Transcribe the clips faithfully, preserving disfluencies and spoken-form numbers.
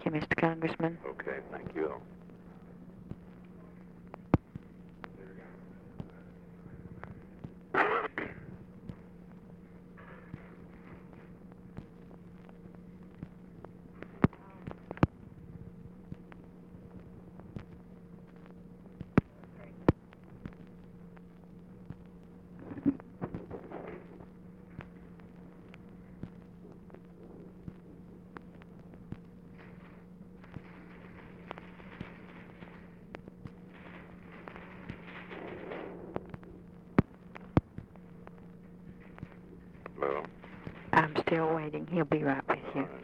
you, Mister Congressman. Okay, thank you. Well, I'm still waiting. He'll be right with you. all right.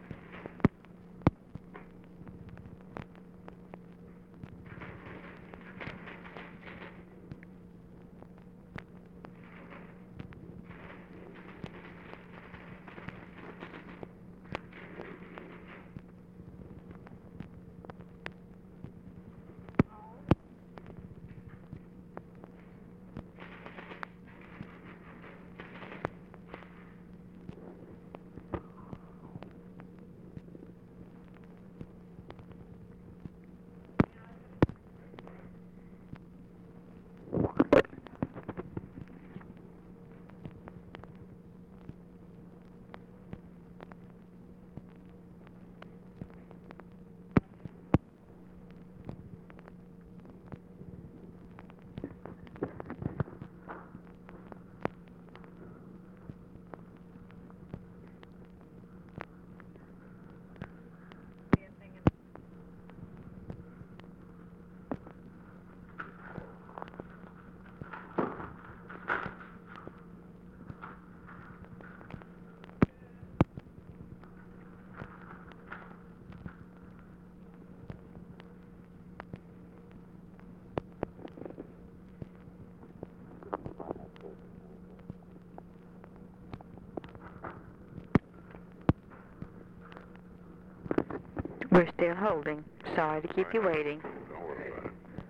We're still holding. Sorry to keep you waiting. Don't worry about it.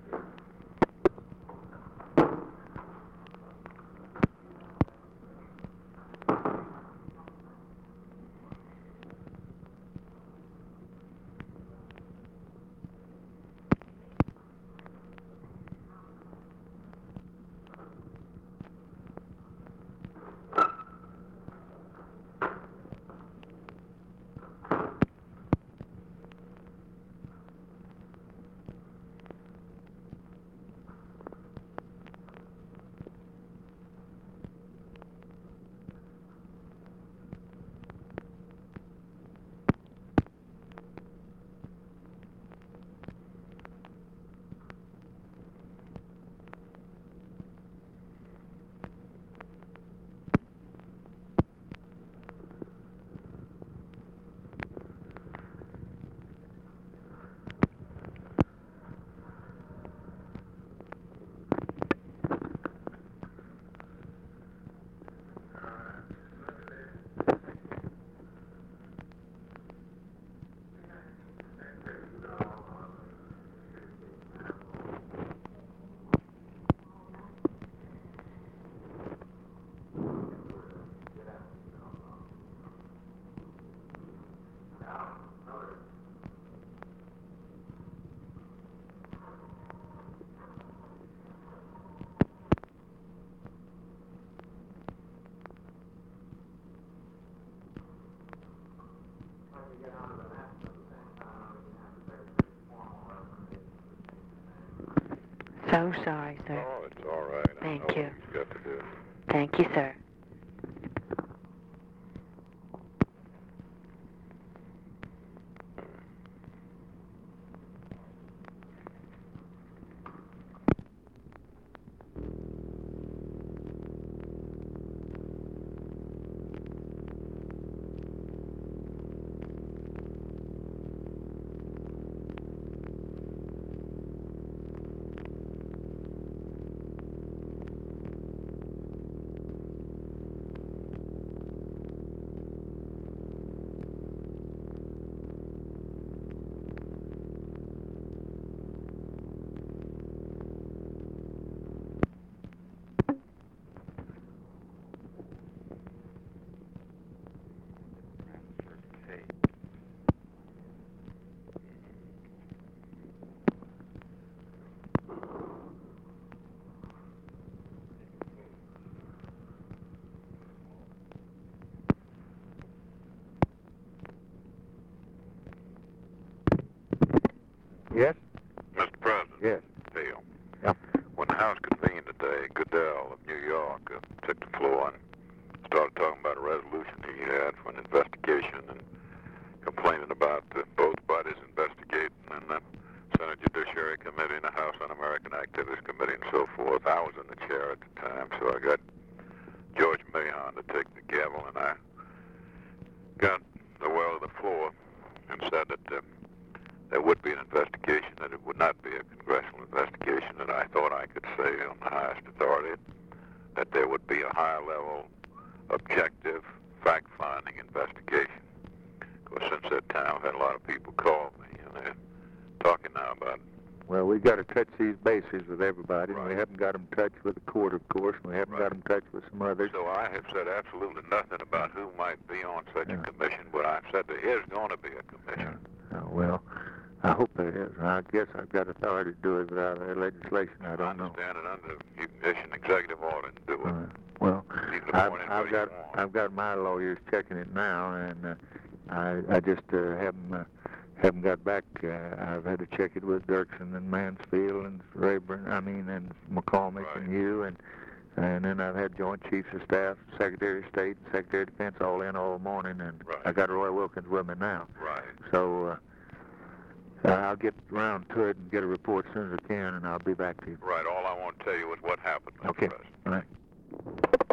So sorry, sir. Oh, it's all right. I Thank know you. what he's got to do. Thank you, sir. Yes? Mister President. Yes. Bill. Yep. When the House convened today, Goodell of New York uh, took the floor and started talking about a resolution he had for an investigation and complaining about uh, both bodies investigating and the Senate Judiciary Committee and the House Un-American Activities Committee and so forth. I was in the chair at the time, so I got George Mahon to take the gavel, and I got the well of the floor and said that uh, there would be an investigation, that it would not be a congressional investigation, and I thought I could say on the highest authority that there would be a high-level, objective, fact-finding investigation. Because since that time, I've had a lot of people call me, and they're talking now about... Well, we got to touch these bases with everybody, and we Right. haven't got them touched with the court, of course, and we haven't Right. got them touched with some others. So I have said absolutely nothing about who might be on such Yeah. a commission, but I've said there is going to be a commission. Uh, well, I hope there is. I guess I've got authority to do it without uh, legislation. I don't know. understand it under, you can issue an executive order and do it. Uh, well, You can I've, appoint I've anybody got you want. I've got my lawyers checking it now, and uh, I I just uh, haven't uh, haven't got back. Uh, I've had to check it with Dirksen and Mansfield and Rayburn. I mean, and McCormick Right. and you, and and then I've had Joint Chiefs of Staff, Secretary of State, Secretary of Defense all in all morning, and Right. I got Roy Wilkins with me now. Right. So. Uh, Uh, I'll get around to it and get a report as soon as I can, and I'll be back to you. Right. All I want to tell you is what happened, Mister Okay. President. All right.